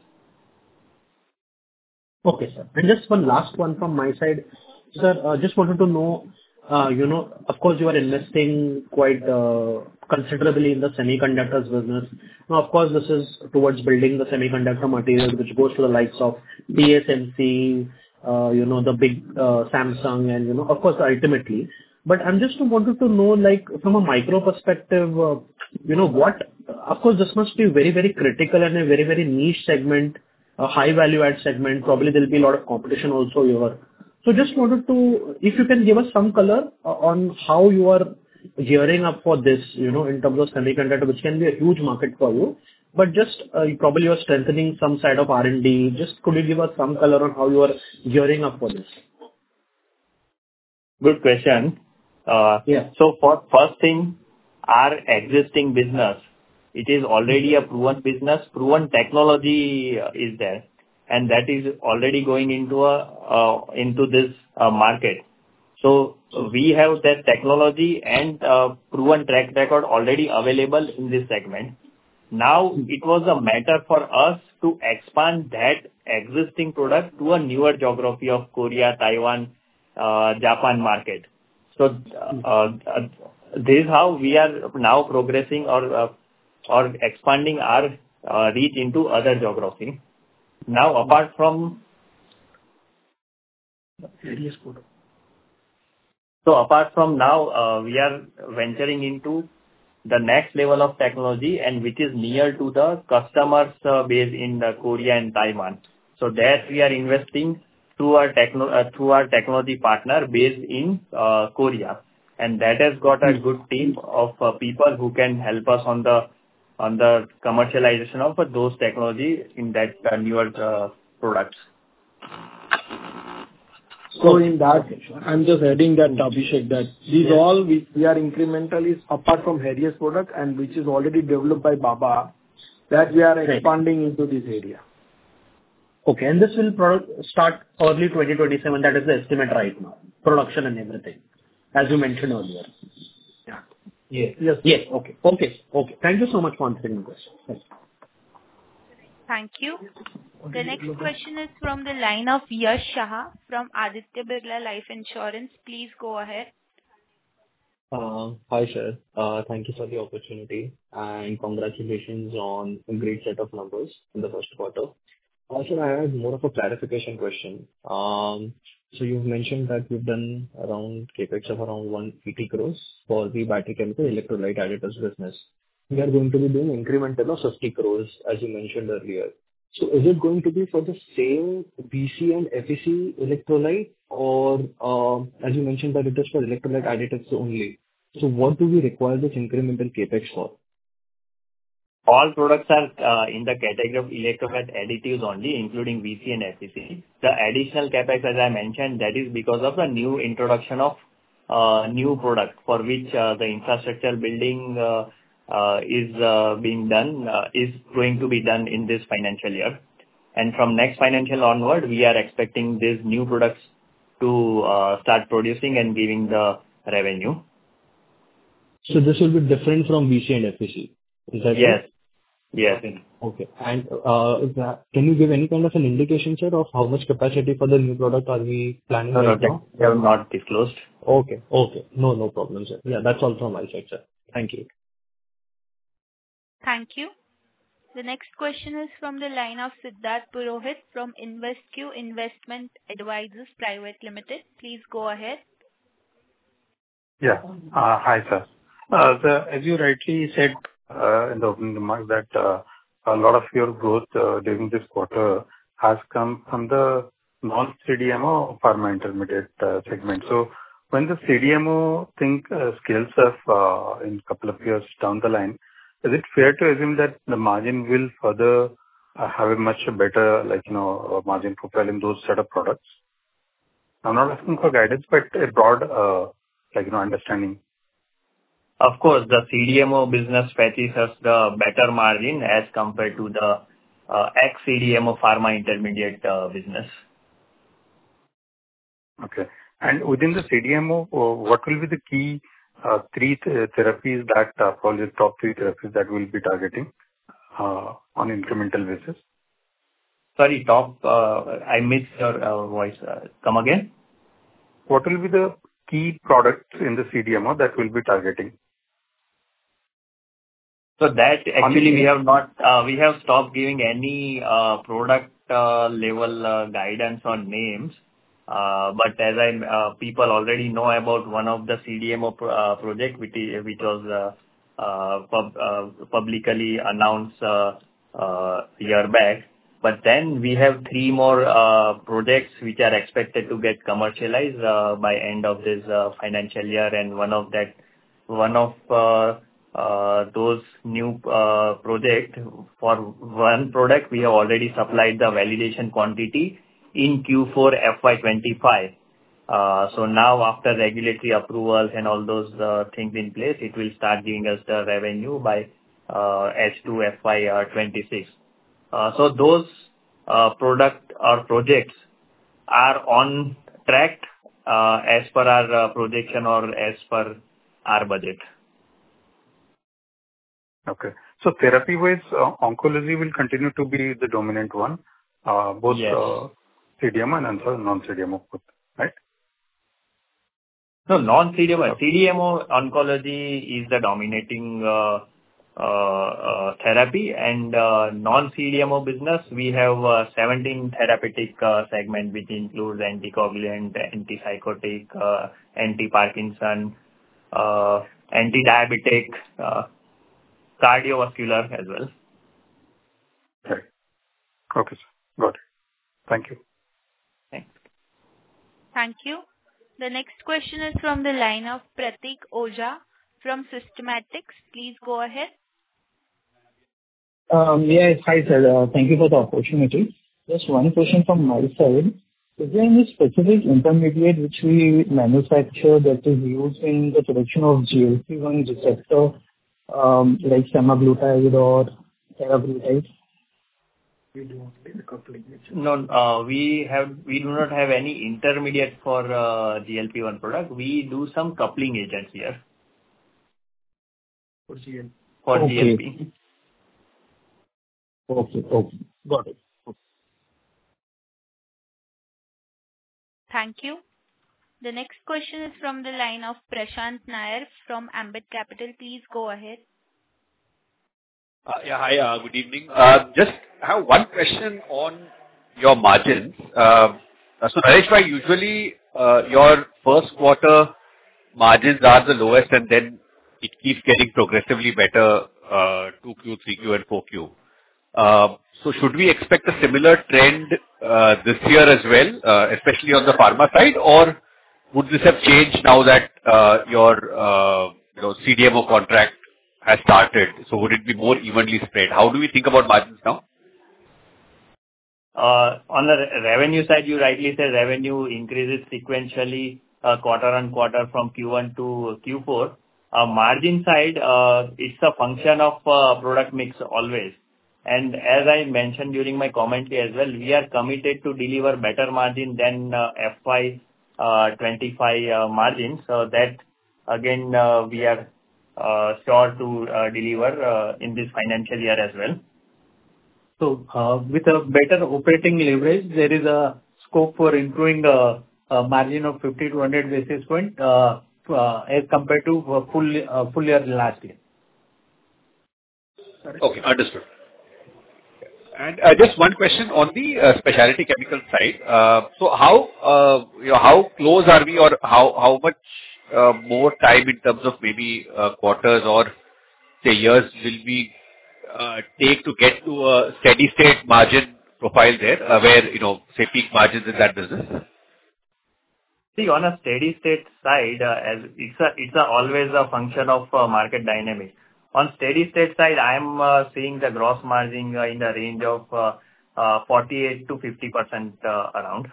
Okay, sir. And just one last one from my side. Sir, uh, just wanted to know, uh, you know, of course, you are investing quite uh, considerably in the semiconductors business. Now, of course, this is towards building the semiconductor materials, which goes to the likes of T S M C, uh, you know, the big uh, Samsung and, you know, of course, ultimately. But I'm just wanted to know, like, from a micro perspective, uh, you know, what... Of course, this must be very, very critical and a very, very niche segment, a high value add segment. Probably there'll be a lot of competition also here. So just wanted to, if you can give us some color uh, on how you are gearing up for this, you know, in terms of semiconductor, which can be a huge market for you. But just, uh, you probably you are strengthening some side of R and D. Just could you give us some color on how you are gearing up for this? Good question. Uh, Yeah. So for first thing, our existing business, it is already a proven business, proven technology uh, is there, and that is already going into a uh, into this uh, market. So we have that technology and uh, proven track record already available in this segment. Now, it was a matter for us to expand that existing product to a newer geography of Korea, Taiwan, uh, Japan market. So, uh, uh, this is how we are now progressing or uh, or expanding our uh, reach into other geography. Now, apart from so apart from now, uh, we are venturing into the next level of technology and which is near to the customers uh, base in uh, Korea and Taiwan. So there we are investing through our techno uh, through our technology partner based in uh, Korea, and that has got a good team of uh, people who can help us on the on the commercialization of uh, those technology in that uh, newer uh, products. So in that, I'm just adding that, Abhishek, that these all we, we are incrementally apart from Heraeus product and which is already developed by Baba, that we are Right. expanding into this area. Okay, and this will pro- start early twenty twenty-seven. That is the estimate right now, production and everything, as you mentioned earlier. Yeah. Yes. Yes. Yes. Okay. Okay. Okay. Thank you so much for answering the question. Thank you. Thank you. The next question is from the line of Yash Shah from Aditya Birla Life Insurance. Please go ahead. Uh, Hi, sir. Uh, Thank you for the opportunity, and congratulations on a great set of numbers in the first quarter. Uh, Sir, I had more of a clarification question. Um, So you've mentioned that you've done around CapEx of around one hundred eighty crores for the battery chemical electrolyte additives business. We are going to be doing incremental of fifty crores, as you mentioned earlier. So is it going to be for the same B C and F E C electrolyte, or, um, as you mentioned, that it is for electrolyte additives only? So what do we require this incremental CapEx for? All products are uh, in the category of electrolyte additives only, including V C and F E C. The additional CapEx, as I mentioned, that is because of the new introduction of uh, new product for which uh, the infrastructure building uh, uh, is uh, being done, uh, is going to be done in this financial year. And from next financial onward, we are expecting these new products to uh, start producing and giving the revenue. So this will be different from V C and F E C. Is that Yes. right? Yes. Okay. And uh, that- can you give any kind of an indication, sir, of how much capacity for the new product are we planning No, no, right that now? we have not disclosed. Okay. Okay. No, no problem, sir. Yeah, that's all from my side, sir. Thank you. Thank you. The next question is from the line of Siddharth Purohit from InvestQ Investment Advisors Private Limited. Please go ahead. Yeah. Uh, Hi, sir. Uh, the- As you rightly said uh, in the opening remarks that uh, a lot of your growth uh, during this quarter has come from the non-C D M O pharma intermediate uh, segment. So when the C D M O thing uh, scales up uh, in a couple of years down the line, is it fair to assume that the margin will further uh, have a much better, like, you know, uh, margin profile in those set of products? I'm not asking for guidance, but a broad, uh, like, you know, understanding. Of course, the C D M O business fetches us the better margin as compared to the uh, ex-C D M O pharma intermediate uh, business. Okay. And within the C D M O, uh, what will be the key uh, three th- therapies that uh, probably the top three therapies that we'll be targeting uh, on incremental basis? Sorry, top, uh, I missed your uh, voice. Uh, Come again? What will be the key products in the C D M O that we'll be targeting? So that actually we have not, uh, we have stopped giving any uh, product uh, level uh, guidance on names. Uh, But as I, uh, people already know about one of the C D M O pro- uh, project, which is, which was uh, uh, pub- uh, publicly announced uh, uh, year back. But then we have three more uh, projects which are expected to get commercialized uh, by end of this uh, financial year, and one of that, one of uh, uh, those new uh, project, for one product we have already supplied the validation quantity in Q four F Y twenty-five. Uh, So now after regulatory approvals and all those uh, things in place, it will start giving us the revenue by uh, H two F Y twenty-six. Uh, So those uh, product or projects are on track uh, as per our uh, projection or as per our budget. Okay. So therapy-wise, uh, oncology will continue to be the dominant one, uh, both Yes. uh, C D M O and also non-C D M O, right? No, non-C D M O. C D M O oncology is the dominating uh, uh, uh, therapy, and uh, non-C D M O business, we have uh, seventeen therapeutic uh, segment, which includes anticoagulant, antipsychotic, uh, anti-Parkinson, uh, anti-diabetic, uh, cardiovascular as well. Right. Okay, sir. Got it. Thank you. Thanks. Thank you. The next question is from the line of Pratik Oja from Systematics. Please go ahead. Um, Yes. Hi, sir. Uh, Thank you for the opportunity. Just one question from my side. Is there any specific intermediate which we manufacture that is used in the production of G L P one receptor, um, like semaglutide or liraglutide? No, uh, we have we do not have any intermediate for uh, G L P one product. We do some coupling agents here For G L P. for Okay. G L P. Okay. Okay. Got it. Thank you. The next question is from the line of Prashant Nair from Ambit Capital. Please go ahead. Uh, Yeah, hi, uh, good evening. Uh, Just have one question on your margins. Uh, So Naresh bhai, usually, uh, your first quarter margins are the lowest, and then it keeps getting progressively better, uh, two Q, three Q, and four Q. Uh, So should we expect a similar trend uh, this year as well, uh, especially on the pharma side? Or would this have changed now that uh, your uh, you know C D M O contract has started? So would it be more evenly spread? How do we think about margins now? Uh, On the re- revenue side, you rightly said revenue increases sequentially uh, quarter-on-quarter from Q one to Q four. Uh, Margin side, uh, it's a function of uh, product mix always. And as I mentioned during my commentary as well, we are committed to deliver better margin than uh, F Y twenty-five uh, margin. So that, again, uh, we are uh, sure to uh, deliver uh, in this financial year as well. So, uh, with a better operating leverage, there is a scope for improving the uh, margin of fifty to one hundred basis point uh, uh, as compared to uh, full uh, full year last year. Okay, understood. And uh, just one question on the uh, specialty chemical side. Uh, So how uh, you know, how close are we, or how how much uh, more time in terms of maybe uh, quarters or, say, years will we uh, take to get to a steady state margin profile there, uh, where, you know, say, peak margins in that business? See, on a steady state side, uh, as it's a it's a always a function of uh, market dynamics. On steady state side, I'm uh, seeing the gross margin uh, in the range of uh, uh, forty-eight to fifty percent uh, around.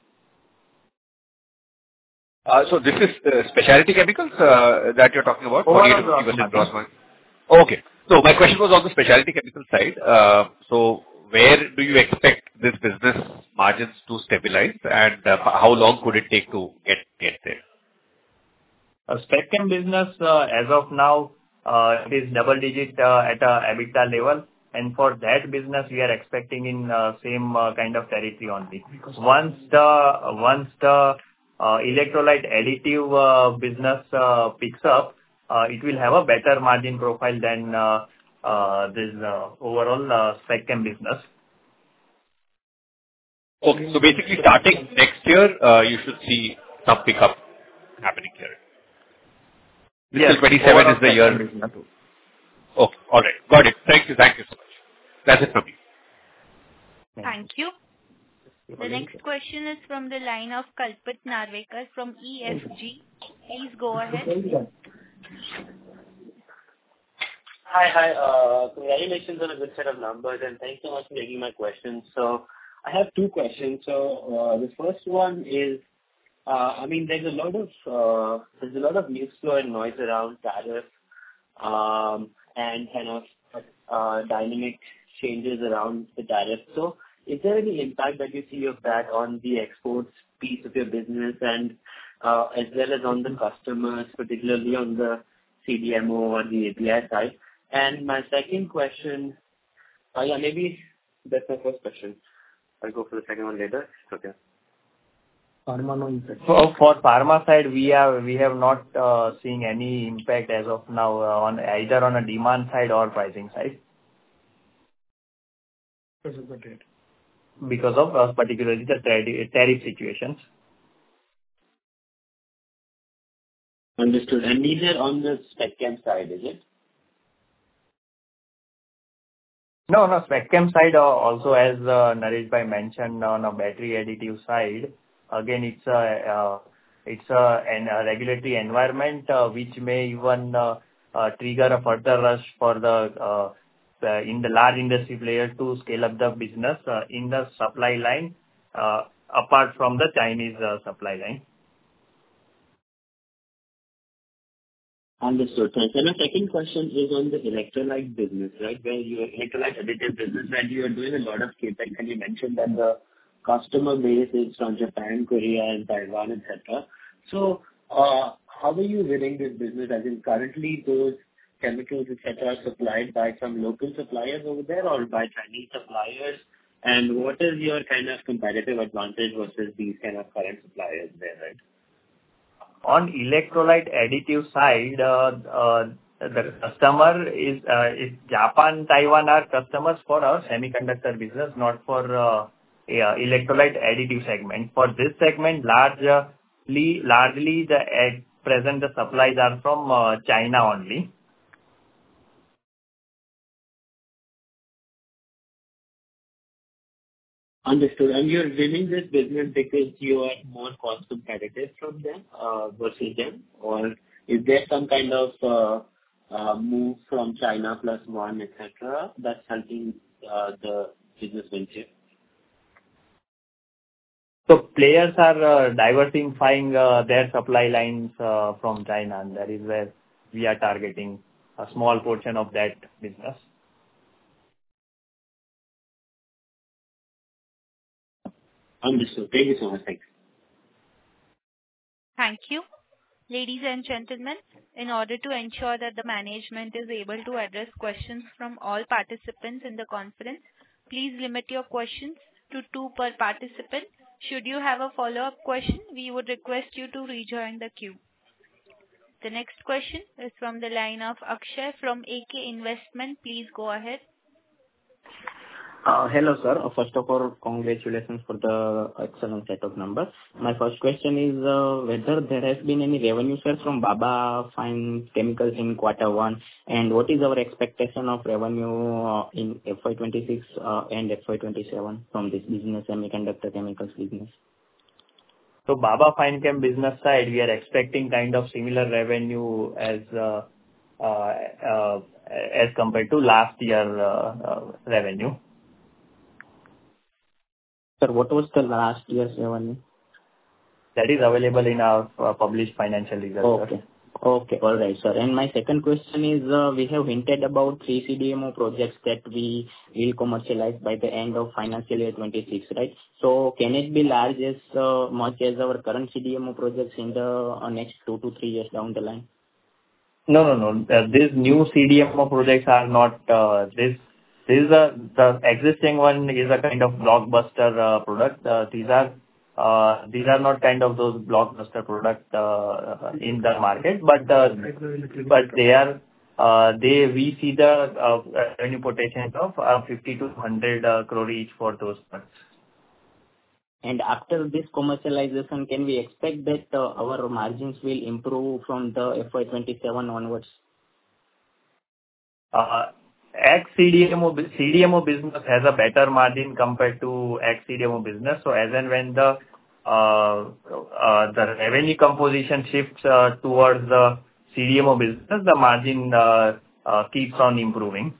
Uh, So this is uh, specialty chemicals uh, that you're talking about? Overall forty-eight to fifty percent gross gross margin. margin. Okay. So my question was on the specialty chemical side. Uh, So where do you expect this business margins to stabilize, and uh, how long could it take to get get there? Uh, Spec Chem business, uh, as of now, uh, it is double digit uh, at a EBITDA level, and for that business, we are expecting in uh, same uh, kind of territory only. Once the once the uh, electrolyte additive uh, business uh, picks up, uh, it will have a better margin profile than uh, uh, this uh, overall uh, Spec Chem business. Okay. So basically, starting next year, uh, you should see some pickup happening here. Yes, Fiscal twenty-seven is the overall year. Spec Chem business. Okay. All right. Got it. Thank you. Thank you so much. That's it from me. Thank you. The next question is from the line of Kalpit Narvekar from E F G. Please go ahead. Hi. Hi. Uh, Congratulations on a good set of numbers, and thanks so much for taking my questions. So I have two questions. So uh, the first one is, uh, I mean, there's a lot of uh, there's a lot of news flow and noise around tariff um, and kind of uh, dynamic changes around the tariff. So is there any impact that you see of that on the exports piece of your business, and uh, as well as on the customers, particularly on the C D M O or the A P I side? And my second question, uh, yeah, maybe that's my first question. I'll go for the second one later. Okay. Pharma no impact. So for pharma side, we have we have not uh, seeing any impact as of now uh, on either on a demand side or pricing side. Because of uh, particularly the tariff tariff situations. Understood. And neither on the Spec Chem side, is it? No, no. Spec Chem side uh, also, as uh, Naresh bhai mentioned, on a battery additive side, again, it's a uh, it's a, an, a regulatory environment uh, which may even uh, uh, trigger a further rush for the uh, uh, in the large industry player to scale up the business uh, in the supply line uh, apart from the Chinese uh, supply line. Understood. Thanks. And my second question is on the electrolyte business, right? Where your electrolyte additive business, where you are doing a lot of CapEx, and you mentioned that the customer base is from Japan, Korea, and Taiwan, et cetera. So, uh, how are you winning this business? As in, currently those chemicals, et cetera, are supplied by some local suppliers over there or by Chinese suppliers? And what is your kind of competitive advantage versus these kind of current suppliers there, right? On electrolyte additive side, uh, uh, the customer is uh, is Japan, Taiwan are customers for our semiconductor business, not for uh, yeah, electrolyte additive segment. For this segment, largely largely the at present the supplies are from uh, China only. Understood. And you're winning this business because you are more cost competitive from them uh, versus them? Or is there some kind of uh, uh, move from China plus one, et cetera, that's helping uh, the business venture? So players are uh, diversifying uh, their supply lines uh, from China, and that is where we are targeting a small portion of that business. Understood. Thank you so much. Thanks. Thank you. Ladies and gentlemen, in order to ensure that the management is able to address questions from all participants in the conference, please limit your questions to two per participant. Should you have a follow-up question, we would request you to rejoin the queue. The next question is from the line of Akshay from A K Investment. Please go ahead. Uh, hello, sir. Uh, First of all, congratulations for the excellent set of numbers. My first question is uh, whether there has been any revenue share from Baba Fine Chemicals in quarter one, and what is our expectation of revenue uh, in F Y twenty-six uh, and F Y twenty-seven from this business, semiconductor chemicals business? So Baba Fine Chem business side, we are expecting kind of similar revenue as uh, uh, uh, as compared to last year uh, uh, revenue. Sir, what was the last year's revenue? That is available in our uh, published financial results. Okay. Okay. All right, sir. And my second question is, uh, we have hinted about three C D M O projects that we will commercialize by the end of financial year twenty-six, right? So can it be large as uh, much as our current C D M O projects in the uh, next two to three years down the line? No, no, no. Uh, These new C D M O projects are not uh, this. This is a the existing one is a kind of blockbuster uh, product. Uh, These are uh, these are not kind of those blockbuster product uh, in the market, but uh, but they are, uh, they we see the uh, revenue potential of uh, fifty to one hundred uh, crore each for those products. And after this commercialization, can we expect that uh, our margins will improve from the F Y twenty-seven onwards? Uh, Ex-C D M O C D M O business has a better margin compared to ex-C D M O business. So as and when the uh, uh, the revenue composition shifts uh, towards the C D M O business, the margin uh, uh, keeps on improving.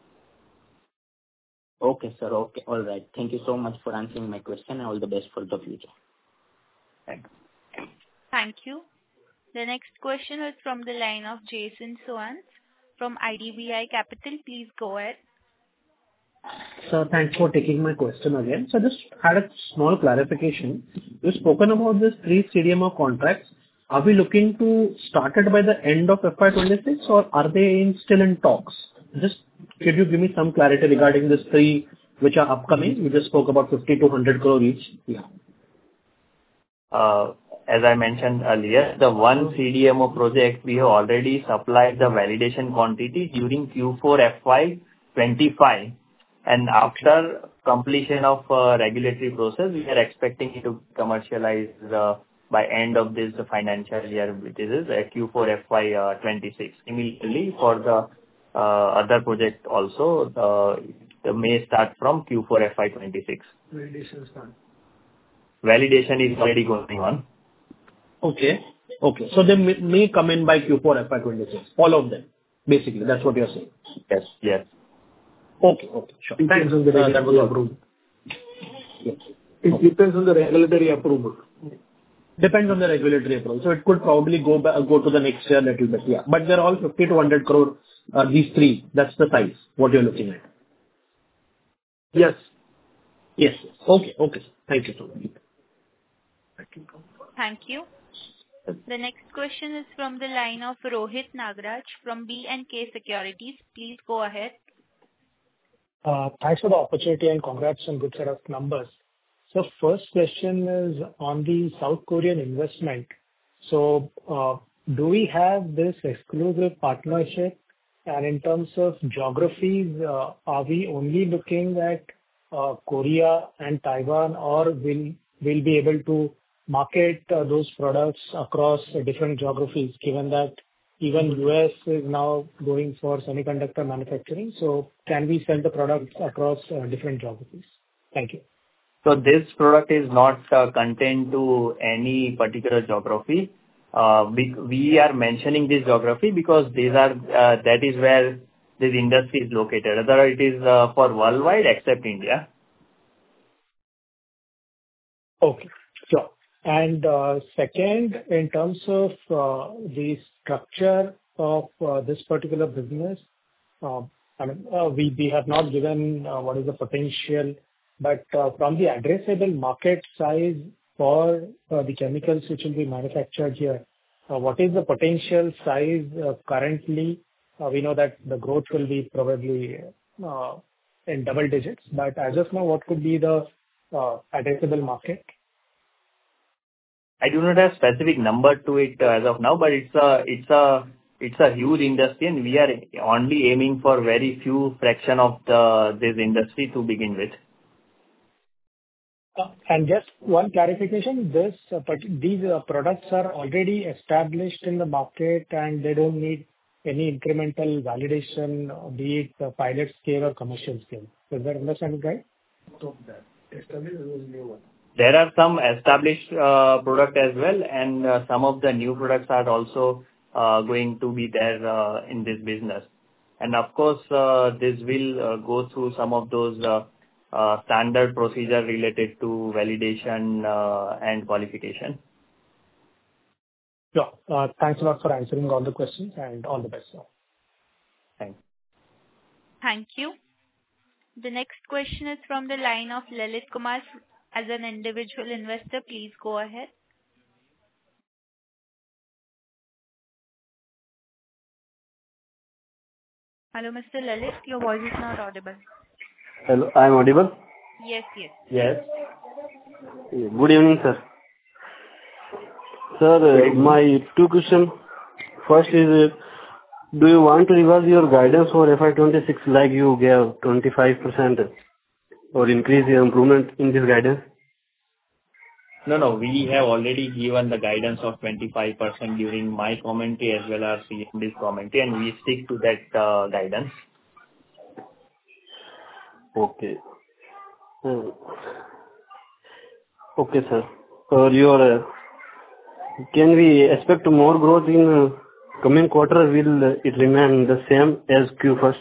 Okay, sir. Okay. All right. Thank you so much for answering my question, and all the best for the future. Thanks. Thank you. The next question is from the line of Jason Swans from I D B I Capital. Please go ahead. Sir, thanks for taking my question again. So just had a small clarification. You've spoken about this three C D M O contracts. Are we looking to start it by the end of F Y twenty-six, or are they in still in talks? Just could you give me some clarity regarding these three which are upcoming? You just spoke about fifty to one hundred crore each. Yeah. Uh, As I mentioned earlier, the one C D M O project, we have already supplied the validation quantity during Q four F Y twenty-five, and after completion of uh, regulatory process, we are expecting it to commercialize uh, by end of this financial year, which is uh, Q four F Y twenty-six. Immediately for the uh, other project also, uh, the may start from Q four F Y twenty-six. Validation start. Validation is already going on. Okay. Okay. So they may, may come in by Q four F Y twenty-six. All of them. Basically, that's what you're saying. Yes. Yes. Okay. Okay. Sure. Thanks. On the Uh, that was regulatory all. approval. Yes. It depends on the regulatory approval. Depends on the regulatory approval. So it could probably go ba- go to the next year a little bit. Yeah. But they're all fifty to one hundred crore, uh, these three. That's the size, what you're looking at. Yes. Yes. Yes. Okay. Okay. Thank you so much. Thank you. The next question is from the line of Rohit Nagraj from B and K Securities. Please go ahead. Uh, Thanks for the opportunity and congrats on good set of numbers. So first question is on the South Korean investment. So uh, do we have this exclusive partnership? And in terms of geographies, uh, are we only looking at uh, Korea and Taiwan, or will will be able to market uh, those products across uh, different geographies, given that even U S is now going for semiconductor manufacturing? So can we sell the products across uh, different geographies? Thank you. So this product is not uh, contained to any particular geography. Uh, we, we are mentioning this geography because these are uh, that is where this industry is located. Otherwise, it is uh, for worldwide except India. Okay, sure. And uh, second, in terms of uh, the structure of uh, this particular business, uh, I mean, uh, we we have not given uh, what is the potential, but uh, from the addressable market size for uh, the chemicals which will be manufactured here, uh, what is the potential size uh, currently? Uh, We know that the growth will be probably uh, in double digits, but as of now, what could be the uh, addressable market? I do not have specific number to it uh, as of now, but it's a it's a it's a huge industry, and we are only aiming for very few fraction of the this industry to begin with. Uh, And just one clarification, this, uh, but these uh, products are already established in the market, and they don't need any incremental validation, uh, be it uh, pilot scale or commercial scale. Is that understanding right? There are some established uh, product as well, and uh, some of the new products are also uh, going to be there uh, in this business. And of course, uh, this will uh, go through some of those uh, uh, standard procedure related to validation uh, and qualification. Yeah. Uh, Thanks a lot for answering all the questions, and all the best, sir. Thanks. Thank you. The next question is from the line of Lalit Kumar as an individual investor. Please go ahead. Hello, Mister Lalit, your voice is not audible. Hello, I am audible? Yes, yes. Yes. Good evening, sir. Sir, uh, my two questions. First is, uh, do you want to revise your guidance for F Y twenty-six like you gave twenty-five percent or increase your improvement in this guidance? No, no. We have already given the guidance of twenty-five percent during my commentary as well as C M D's commentary, and we stick to that uh, guidance. Okay. Uh, Okay, sir. For your, uh, can we expect more growth in uh, coming quarter? Will uh, it remain the same as Q first?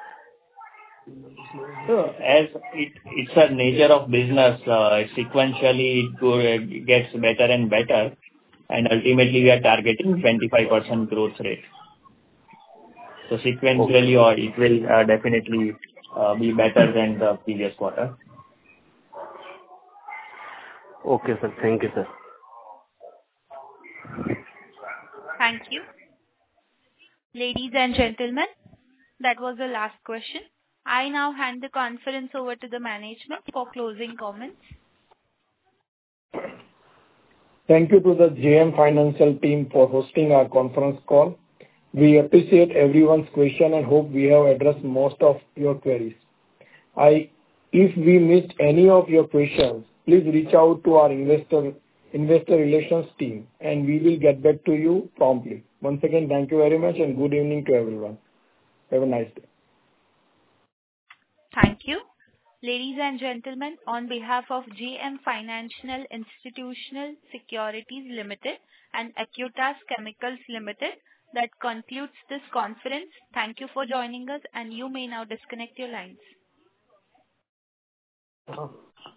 So as it, it's a nature of business, uh, sequentially it go- uh, gets better and better, and ultimately we are targeting twenty-five percent growth rate. So sequentially, or it will uh, definitely uh, be better than the previous quarter. Okay, sir. Thank you, sir. Thank you. Ladies and gentlemen, that was the last question. I now hand the conference over to the management for closing comments. Thank you to the J M Financial team for hosting our conference call. We appreciate everyone's question and hope we have addressed most of your queries. I, If we missed any of your questions, please reach out to our investor investor relations team, and we will get back to you promptly. Once again, thank you very much, and good evening to everyone. Have a nice day. Thank you. Ladies and gentlemen, on behalf of J M Financial Institutional Securities Limited and Acutaas Chemicals Limited, that concludes this conference. Thank you for joining us, and you may now disconnect your lines.